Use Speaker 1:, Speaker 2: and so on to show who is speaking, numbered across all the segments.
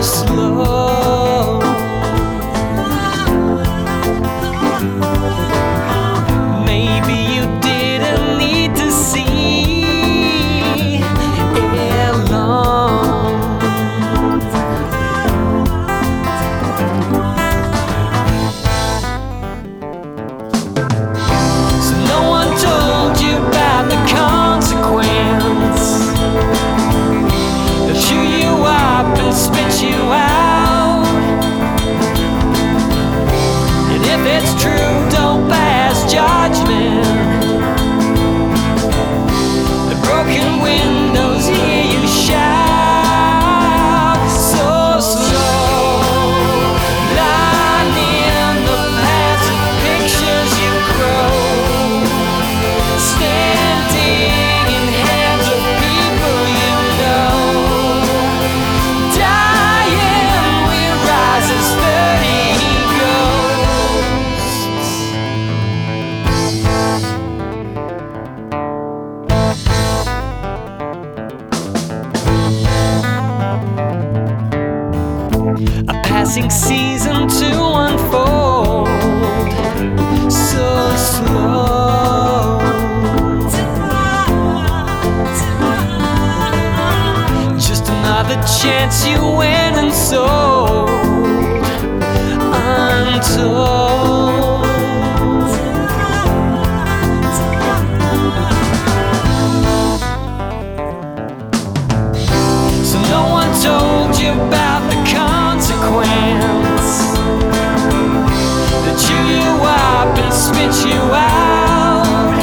Speaker 1: slow. Maybe you didn't need to see it long. So no one told you about the consequence. They'll chew you up and spit you out. And if it's true, don't pass judgment. The broken windows hear you shout so slow. Lying in the paths of pictures you grow, standing in hands of people you know. Dying, we rise as 30 ghosts. A passing season to unfold so slow. Just another chance you went and sold untold. So no one told you about the consequence. They chew you up and spit you out.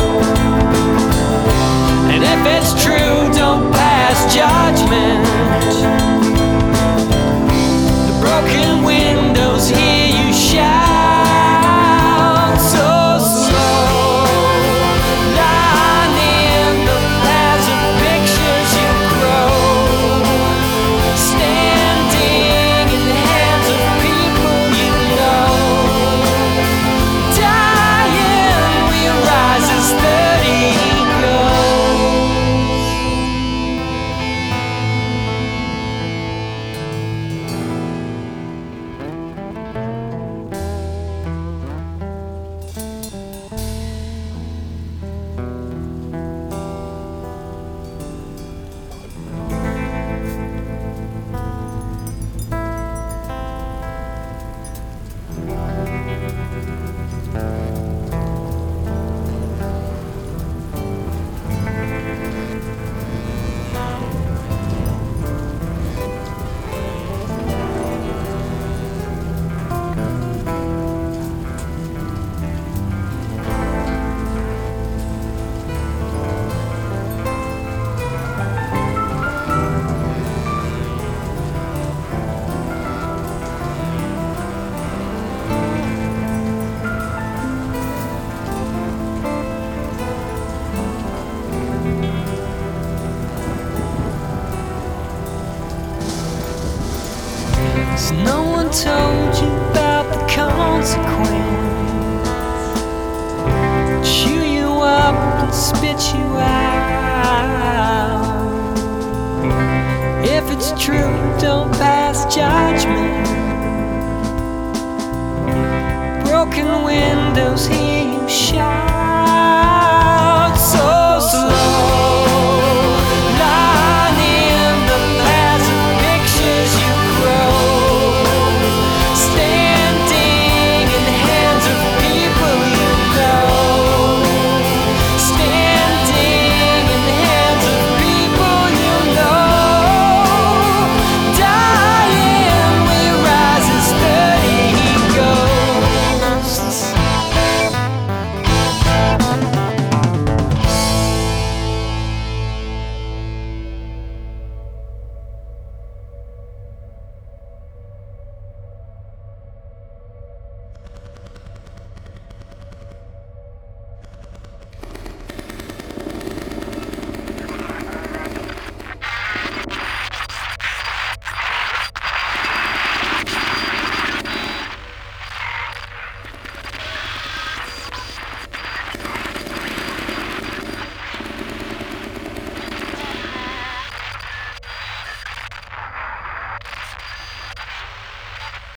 Speaker 1: And if it's true, don't pass judgment. The broken windows hear you shout so slow. Lying in the paths of pictures you grow, standing in the hands of people you know. Dying, we rise as 30 ghosts. So no one told you about the consequence. Chew you up and spit you out. If it's true, don't pass judgment. Broken windows hear you shout.